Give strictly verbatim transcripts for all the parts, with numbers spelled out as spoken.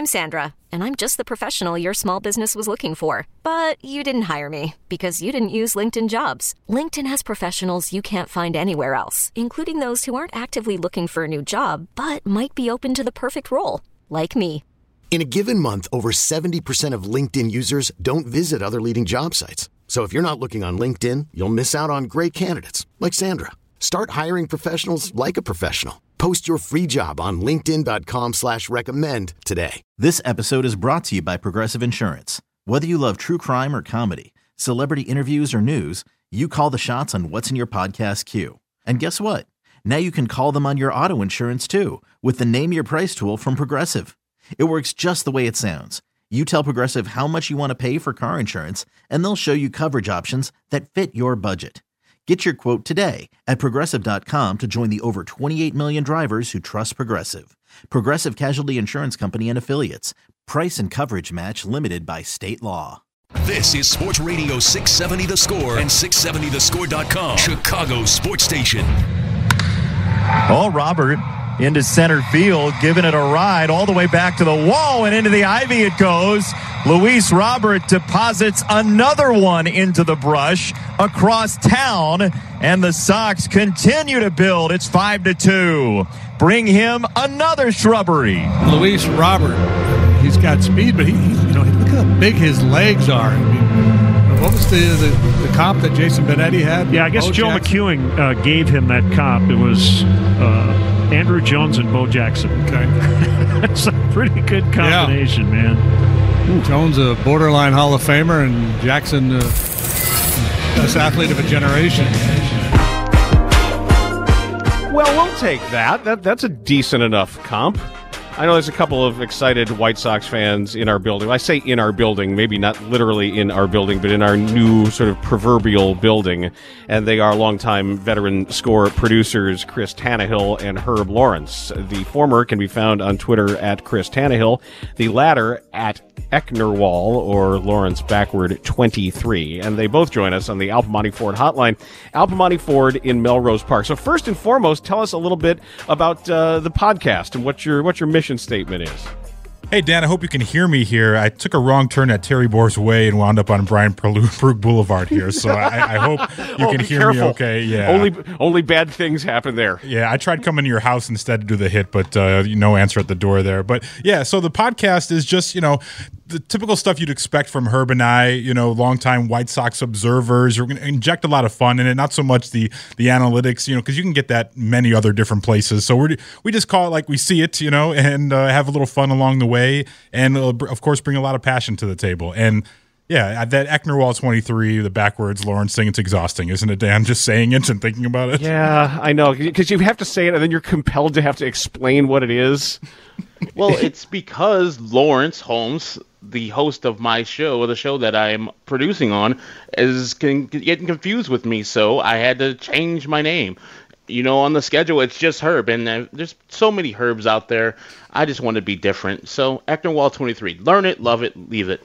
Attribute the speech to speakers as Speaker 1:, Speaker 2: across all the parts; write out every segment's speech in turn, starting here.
Speaker 1: I'm Sandra, and I'm just the professional your small business was looking for. But you didn't hire me because you didn't use LinkedIn Jobs. LinkedIn has professionals you can't find anywhere else, including those who aren't actively looking for a new job, but might be open to the perfect role, like me.
Speaker 2: In a given month, over seventy percent of LinkedIn users don't visit other leading job sites. So if you're not looking on LinkedIn, you'll miss out on great candidates like Sandra. Start hiring professionals like a professional. Post your free job on linkedin.com slash recommend today.
Speaker 3: This episode is brought to you by Progressive Insurance. Whether you love true crime or comedy, celebrity interviews or news, you call the shots on what's in your podcast queue. And guess what? Now you can call them on your auto insurance too with the Name Your Price tool from Progressive. It works just the way it sounds. You tell Progressive how much you want to pay for car insurance, and they'll show you coverage options that fit your budget. Get your quote today at Progressive dot com to join the over twenty-eight million drivers who trust Progressive. Progressive Casualty Insurance Company and Affiliates. Price and coverage match limited by state law.
Speaker 4: This is Sports Radio six seventy The Score and six seventy the score dot com, Chicago Sports Station.
Speaker 5: Oh, Robert into center field, giving it a ride all the way back to the wall, and into the ivy it goes. Luis Robert deposits another one into the brush across town, and the Sox continue to build. It's five to two. Bring him another shrubbery.
Speaker 6: Luis Robert, he's got speed, but he, you know, look how big his legs are. I mean, what was the, the, the comp that Jason Benetti had?
Speaker 7: Yeah, I guess
Speaker 6: Bo
Speaker 7: Joe
Speaker 6: Jackson?
Speaker 7: McEwing uh, gave him that comp. It was uh, Andrew Jones and Bo Jackson.
Speaker 6: Okay.
Speaker 7: That's a pretty good combination, yeah. man.
Speaker 6: Ooh, Jones, a borderline Hall of Famer, and Jackson, uh, best athlete of a generation.
Speaker 8: Well, we'll take that. That that's a decent enough comp. I know there's a couple of excited White Sox fans in our building. I say in our building, maybe not literally in our building, but in our new sort of proverbial building. And they are longtime veteran score producers Chris Tannehill and Herb Lawrence. The former can be found on Twitter at Chris Tannehill. The latter at Ecknerwall, or Lawrence backward twenty-three. And they both join us on the Al Piemonte Ford hotline. Al Piemonte Ford in Melrose Park. So first and foremost, tell us a little bit about uh, the podcast and what your what your mission statement is.
Speaker 9: Hey, Dan, I hope you can hear me here. I took a wrong turn at Terry Boers Way and wound up on Brian Brook Boulevard here, so I, I hope you
Speaker 8: oh,
Speaker 9: can hear
Speaker 8: careful.
Speaker 9: me okay. Yeah.
Speaker 8: Only only bad things happen there.
Speaker 9: Yeah, I tried coming to your house instead to do the hit, but uh, no answer at the door there. But yeah, so the podcast is just, you know, the typical stuff you'd expect from Herb and I, you know, longtime White Sox observers. We're going to inject a lot of fun in it, not so much the the analytics, you know, because you can get that many other different places. So we we just call it like we see it, you know, and uh, have a little fun along the way, and uh, of course bring a lot of passion to the table. And yeah, that Ecknerwall twenty-three, the backwards Lawrence thing, it's exhausting, isn't it, Dan? Just saying it and thinking about it.
Speaker 8: Yeah, I know, because you have to say it, and then you're compelled to have to explain what it is.
Speaker 10: Well, it's because Lawrence Holmes, the host of my show, or the show that I'm producing on, is getting confused with me, so I had to change my name. You know, on the schedule, it's just Herb, and uh, there's so many Herbs out there. I just want to be different. So, Ecknerwall twenty-three. Learn it, love it, leave it.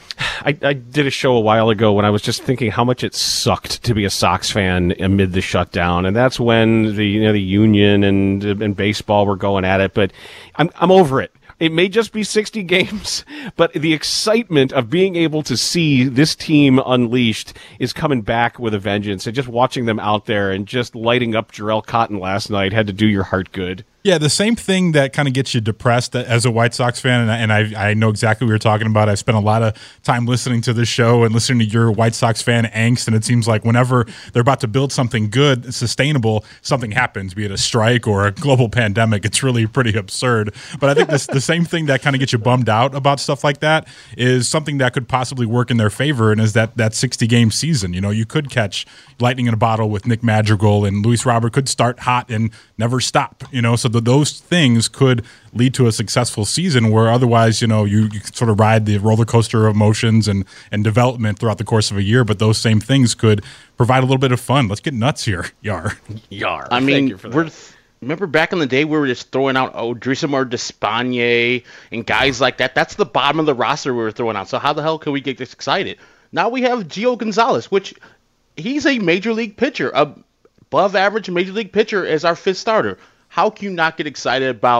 Speaker 8: I, I did a show a while ago when I was just thinking how much it sucked to be a Sox fan amid the shutdown, and that's when the you know the union and and baseball were going at it. But I'm I'm over it. It may just be sixty games, but the excitement of being able to see this team unleashed is coming back with a vengeance. And just watching them out there and just lighting up Jarrell Cotton last night had to do your heart good.
Speaker 9: Yeah, the same thing that kind of gets you depressed as a White Sox fan, and I, and I I know exactly what you're talking about. I've spent a lot of time listening to this show and listening to your White Sox fan angst, and it seems like whenever they're about to build something good, sustainable, something happens, be it a strike or a global pandemic. It's really pretty absurd. But I think this, the same thing that kind of gets you bummed out about stuff like that is something that could possibly work in their favor, and is that that sixty-game season. You know, you could catch lightning in a bottle with Nick Madrigal, and Luis Robert could start hot and never stop, you know, so the, those things could lead to a successful season where otherwise, you know, you, you sort of ride the roller coaster of emotions and, and development throughout the course of a year, but those same things could provide a little bit of fun. Let's get nuts here, Yar.
Speaker 8: Yar.
Speaker 10: I mean,
Speaker 8: Thank you for that.
Speaker 10: we're th- remember back in the day we were just throwing out Odrisamer Despaigne and guys like that. That's the bottom of the roster we were throwing out. So how the hell can we get this excited? Now we have Gio Gonzalez, which he's a major league pitcher, a above average major league pitcher as our fifth starter. How can you not get excited about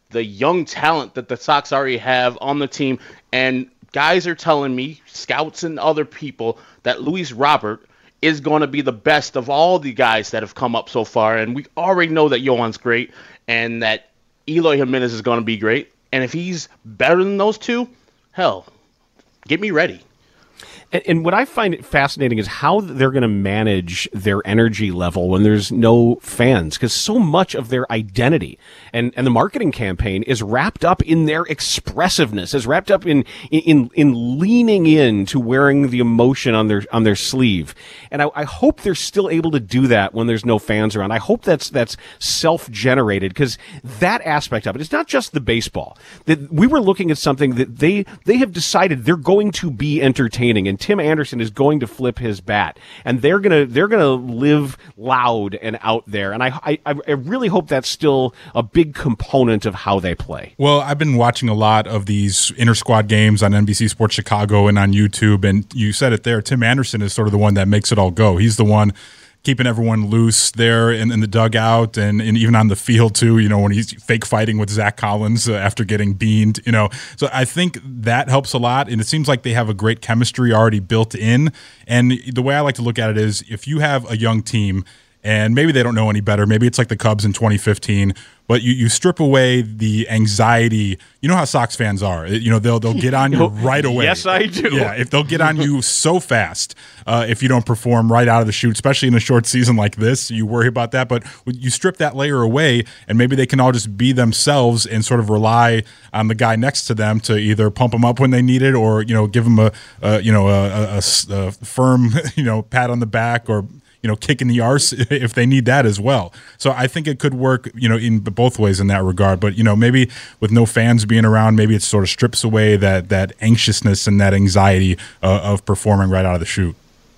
Speaker 10: the young talent that the Sox already have on the team. And guys are telling me, scouts and other people, that Luis Robert is going to be the best of all the guys that have come up so far. And we already know that Yohan's great and that Eloy Jimenez is going to be great. And if he's better than those two, hell, get me ready.
Speaker 8: And, and what I find fascinating is how they're going to manage their energy level when there's no fans, because so much of their identity and, and the marketing campaign is wrapped up in their expressiveness, is wrapped up in, in, in leaning in to wearing the emotion on their, on their sleeve. And I, I hope they're still able to do that when there's no fans around. I hope that's, that's self-generated, because that aspect of it, it's not just the baseball. That we were looking at something that they, they have decided they're going to be entertaining, and Tim Anderson is going to flip his bat, and they're gonna they're gonna live loud and out there. And I, I I really hope that's still a big component of how they play.
Speaker 9: Well, I've been watching a lot of these inter squad games on N B C Sports Chicago and on YouTube, and you said it there. Tim Anderson is sort of the one that makes it all go. He's the one keeping everyone loose there in, in the dugout and, and even on the field too, you know, when he's fake fighting with Zach Collins uh, after getting beaned, you know. So I think that helps a lot, and it seems like they have a great chemistry already built in. And the way I like to look at it is, if you have a young team and maybe they don't know any better, maybe it's like the Cubs in twenty fifteen, but you, you strip away the anxiety. You know how Sox fans are. You know, they'll they'll get on you right away.
Speaker 8: Yes, I do.
Speaker 9: Yeah, if they'll get on you so fast uh, if you don't perform right out of the chute, especially in a short season like this, you worry about that. But you strip that layer away, and maybe they can all just be themselves and sort of rely on the guy next to them to either pump them up when they need it, or, you know, give them a, a you know a, a, a firm you know pat on the back, or, you know, kick in the arse if they need that as well. So I think it could work, you know, in both ways in that regard. But, you know, maybe with no fans being around, maybe it sort of strips away that that anxiousness and that anxiety uh, of performing right out of the chute.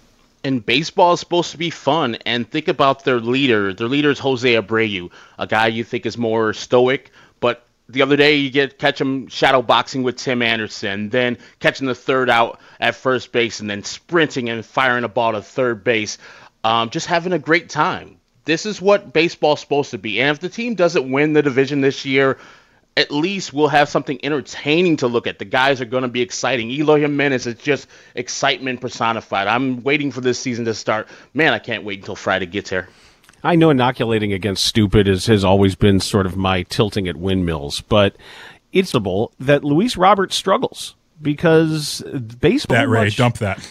Speaker 10: And baseball is supposed to be fun. And think about their leader. Their leader is Jose Abreu, a guy you think is more stoic, but the other day you get catch him shadow boxing with Tim Anderson, then catching the third out at first base, and then sprinting and firing a ball to third base. Um, just having a great time. This is what baseball's supposed to be. And if the team doesn't win the division this year, at least we'll have something entertaining to look at. The guys are going to be exciting. Eloy Jimenez is just excitement personified. I'm waiting for this season to start. Man, I can't wait until Friday gets here.
Speaker 8: I know inoculating against stupid is, has always been sort of my tilting at windmills, but it's notable that Luis Robert struggles, because baseball...
Speaker 9: That, Ray,
Speaker 8: much,
Speaker 9: dump that.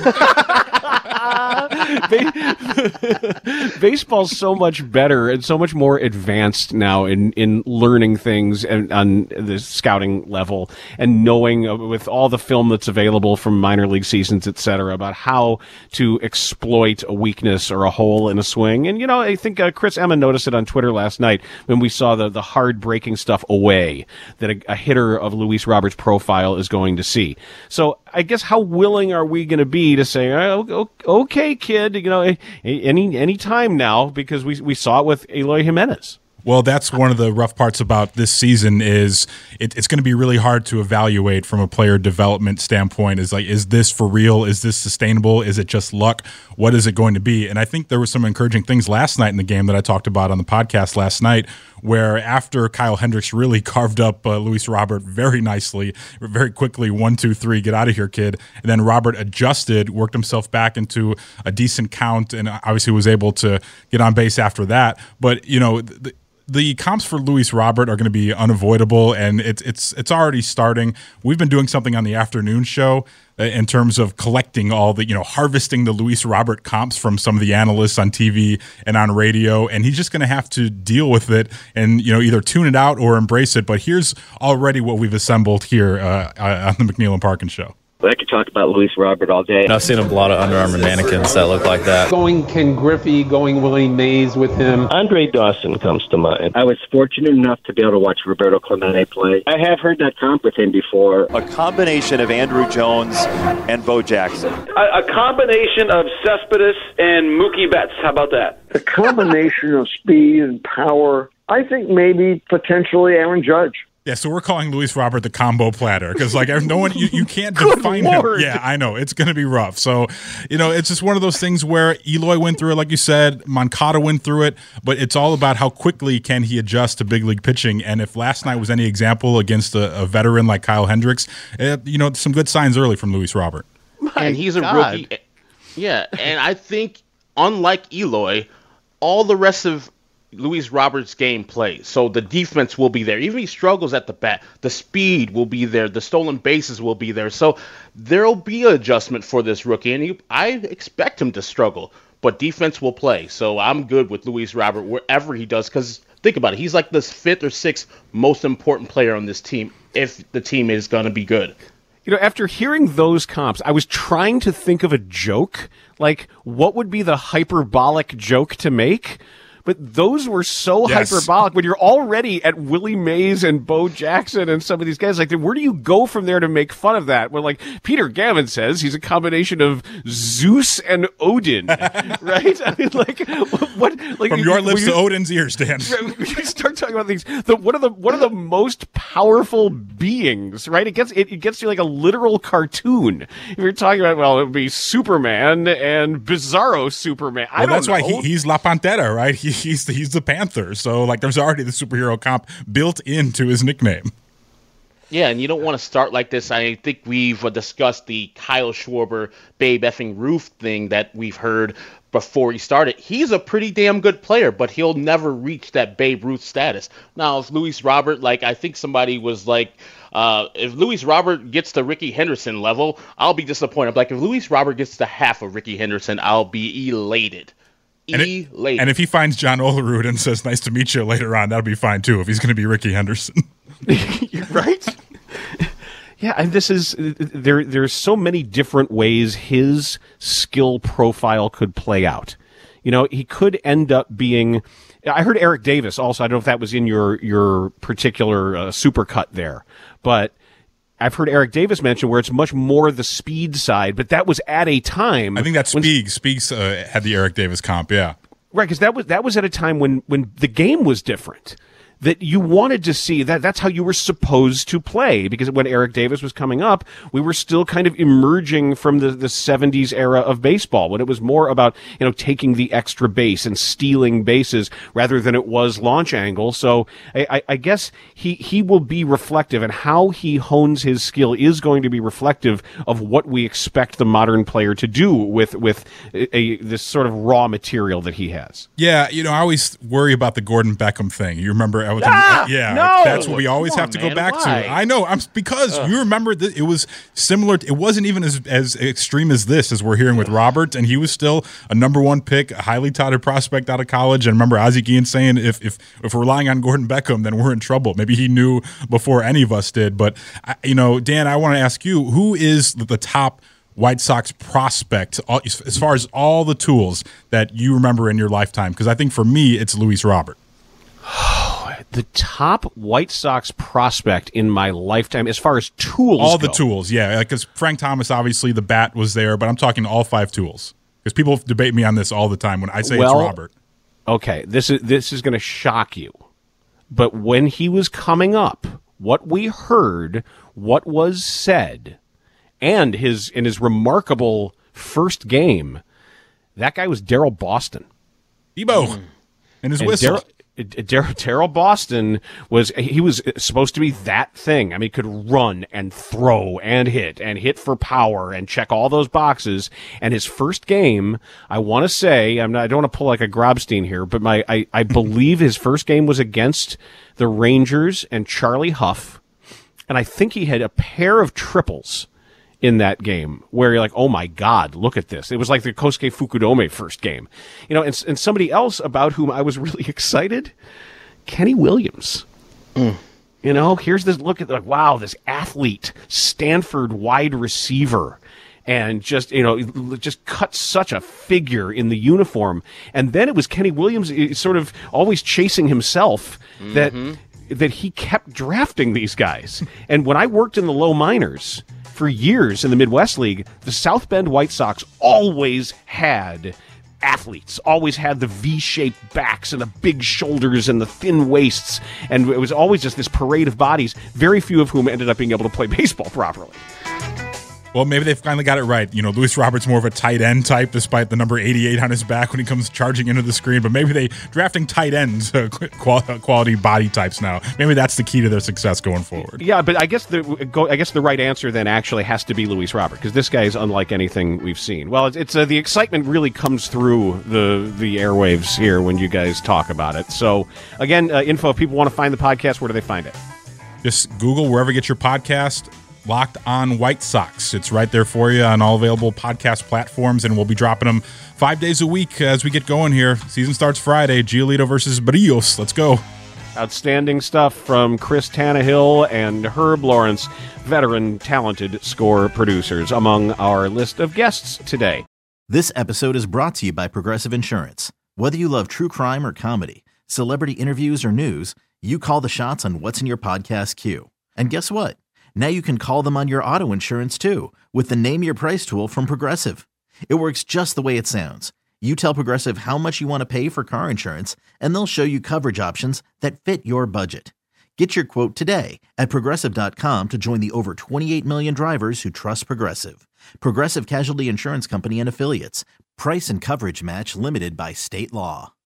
Speaker 8: Baseball's so much better and so much more advanced now in, in learning things and on the scouting level, and knowing uh, with all the film that's available from minor league seasons, et cetera, about how to exploit a weakness or a hole in a swing. And, you know, I think uh, Chris Emma noticed it on Twitter last night when we saw the, the hard breaking stuff away that a, a hitter of Luis Robert's profile is going to see. So I guess how willing are we going to be to say, oh, okay, kid, you know, any any time now, because we we saw it with Eloy Jimenez.
Speaker 9: Well, that's one of the rough parts about this season is it, it's going to be really hard to evaluate from a player development standpoint. Is like, is this for real? Is this sustainable? Is it just luck? What is it going to be? And I think there were some encouraging things last night in the game that I talked about on the podcast last night, where after Kyle Hendricks really carved up uh, Luis Robert very nicely, very quickly, one, two, three, get out of here, kid. And then Robert adjusted, worked himself back into a decent count, and obviously was able to get on base after that. But, you know, the, The comps for Luis Robert are going to be unavoidable, and it's it's it's already starting. We've been doing something on the afternoon show in terms of collecting all the, you know, harvesting the Luis Robert comps from some of the analysts on T V and on radio, and he's just going to have to deal with it and, you know, either tune it out or embrace it. But here's already what we've assembled here uh, on the McNeil and Parkin show.
Speaker 11: I could talk about Luis Robert all day.
Speaker 12: I've seen a lot of Under Armour mannequins that look like that.
Speaker 13: Going Ken Griffey, going Willie Mays with him.
Speaker 11: Andre Dawson comes to mind. I was fortunate enough to be able to watch Roberto Clemente play. I have heard that comp with him before.
Speaker 14: A combination of Andrew Jones and Bo Jackson.
Speaker 15: A, a combination of Cespedes and Mookie Betts. How about that?
Speaker 16: A combination of speed and power. I think maybe potentially Aaron Judge.
Speaker 9: Yeah, so we're calling Luis Robert the combo platter because, like, no one, you, you can't define
Speaker 8: Lord.
Speaker 9: him. Yeah, I know. It's going to be rough. So, you know, it's just one of those things where Eloy went through it, like you said, Moncada went through it, but it's all about how quickly can he adjust to big league pitching. And if last night was any example against a, a veteran like Kyle Hendricks, it, you know, some good signs early from Luis Robert.
Speaker 10: My and he's
Speaker 8: God.
Speaker 10: a rookie. Yeah, and I think, unlike Eloy, all the rest of Luis Roberts' game plays. So the defense will be there. Even if he struggles at the bat, the speed will be there. The stolen bases will be there. So there'll be an adjustment for this rookie, and he, I expect him to struggle. But defense will play. So I'm good with Luis Robert wherever he does, because think about it. He's like the fifth or sixth most important player on this team if the team is going to be good.
Speaker 8: You know, after hearing those comps, I was trying to think of a joke. Like, what would be the hyperbolic joke to make? But those were so yes. hyperbolic when you're already at Willie Mays and Bo Jackson and some of these guys. Like, where do you go from there to make fun of that? Well, like Peter Gammon says, he's a combination of Zeus and Odin, right? I mean, like, what? Like,
Speaker 9: from your
Speaker 8: you,
Speaker 9: lips
Speaker 8: you,
Speaker 9: to Odin's ears, Dan.
Speaker 8: You start talking about these. The, one of the one of the most powerful beings, right? It gets it, it gets to like a literal cartoon. If you're talking about, well, it would be Superman and Bizarro Superman. I
Speaker 9: well,
Speaker 8: don't
Speaker 9: that's
Speaker 8: know.
Speaker 9: why he, he's La Pantera, right? He, He's the, he's the Panther, so like there's already the superhero comp built into his nickname.
Speaker 10: Yeah, and you don't want to start like this. I think we've uh, discussed the Kyle Schwarber, Babe effing Ruth thing that we've heard before he started. He's a pretty damn good player, but he'll never reach that Babe Ruth status. Now, if Luis Robert, like I think somebody was like, uh, if Luis Robert gets to Ricky Henderson level, I'll be disappointed. Like if Luis Robert gets to half of Ricky Henderson, I'll be elated.
Speaker 9: And, it, and if he finds John Olerud and says, nice to meet you later on, that'll be fine too, if he's going to be Ricky Henderson.
Speaker 8: Right? Yeah, and this is, there. there's so many different ways his skill profile could play out. You know, he could end up being, I heard Eric Davis also, I don't know if that was in your, your particular uh, supercut there, but I've heard Eric Davis mention where it's much more the speed side, but that was at a time.
Speaker 9: I think that's Spieg. Spieg's uh, had the Eric Davis comp, yeah.
Speaker 8: Right, because that was that was at a time when when the game was different. That you wanted to see that that's how you were supposed to play, because when Eric Davis was coming up, we were still kind of emerging from the, the seventies era of baseball, when it was more about, you know, taking the extra base and stealing bases rather than it was launch angle. So I, I, I guess he, he will be reflective, and how he hones his skill is going to be reflective of what we expect the modern player to do with, with a, a this sort of raw material that he has.
Speaker 9: Yeah, you know, I always worry about the Gordon Beckham thing. You remember
Speaker 8: Ah,
Speaker 9: yeah,
Speaker 8: no.
Speaker 9: that's what we always
Speaker 10: Come
Speaker 9: have
Speaker 10: on,
Speaker 9: to
Speaker 10: man.
Speaker 9: go back
Speaker 10: Why?
Speaker 9: to. I know, I'm because Ugh. you remember that it was similar. It wasn't even as as extreme as this, as we're hearing with Robert, and he was still a number one pick, a highly touted prospect out of college. And remember Ozzie Guillen saying, if if if we're relying on Gordon Beckham, then we're in trouble. Maybe he knew before any of us did. But I, you know, Dan, I want to ask you, who is the top White Sox prospect as far as all the tools that you remember in your lifetime? Because I think for me, it's Luis Robert.
Speaker 8: The top White Sox prospect in my lifetime, as far as tools
Speaker 9: all
Speaker 8: go.
Speaker 9: the tools, yeah. Because Frank Thomas, obviously, the bat was there, but I'm talking all five tools. Because people debate me on this all the time when I say
Speaker 8: well,
Speaker 9: it's Robert.
Speaker 8: Okay, this is this is going to shock you, but when he was coming up, what we heard, what was said, and his in his remarkable first game, that guy was Daryl Boston.
Speaker 9: Debo, mm. and his
Speaker 8: and
Speaker 9: whistle.
Speaker 8: Darryl, Daryl Boston was, he was supposed to be that thing. I mean, he could run and throw and hit and hit for power and check all those boxes. And his first game, I want to say, I'm not, I don't want to pull like a Grobstein here, but my, I, I believe his first game was against the Rangers and Charlie Huff. And I think he had a pair of triples in that game where you're like, oh my God, look at this. It was like the Kosuke Fukudome first game. You know, and, and somebody else about whom I was really excited, Kenny Williams. Mm. You know, here's this look at like, wow, this athlete, Stanford wide receiver, and just, you know, just cut such a figure in the uniform. And then it was Kenny Williams sort of always chasing himself mm-hmm. that, that he kept drafting these guys. And when I worked in the low minors for years in the Midwest League, the South Bend White Sox always had athletes always had the V-shaped backs and the big shoulders and the thin waists, and it was always just this parade of bodies, very few of whom ended up being able to play baseball properly.
Speaker 9: Well, maybe they finally got it right. You know, Luis Robert's more of a tight end type, despite the number eighty-eight on his back when he comes charging into the screen. But maybe they drafting tight ends, uh, quality body types now. Maybe that's the key to their success going forward.
Speaker 8: Yeah, but I guess the go, I guess the right answer then actually has to be Luis Robert, because this guy is unlike anything we've seen. Well, it's, it's uh, the excitement really comes through the the airwaves here when you guys talk about it. So again, uh, info, if people want to find the podcast, where do they find it?
Speaker 9: Just Google wherever you get your podcast. Locked On White Sox. It's right there for you on all available podcast platforms, and we'll be dropping them five days a week as we get going here. Season starts Friday. Giolito versus Barrios. Let's go.
Speaker 8: Outstanding stuff from Chris Tannehill and Herb Lawrence, veteran, talented score producers, among our list of guests today.
Speaker 3: This episode is brought to you by Progressive Insurance. Whether you love true crime or comedy, celebrity interviews or news, you call the shots on what's in your podcast queue. And guess what? Now you can call them on your auto insurance, too, with the Name Your Price tool from Progressive. It works just the way it sounds. You tell Progressive how much you want to pay for car insurance, and they'll show you coverage options that fit your budget. Get your quote today at Progressive dot com to join the over twenty-eight million drivers who trust Progressive. Progressive Casualty Insurance Company and Affiliates. Price and coverage match limited by state law.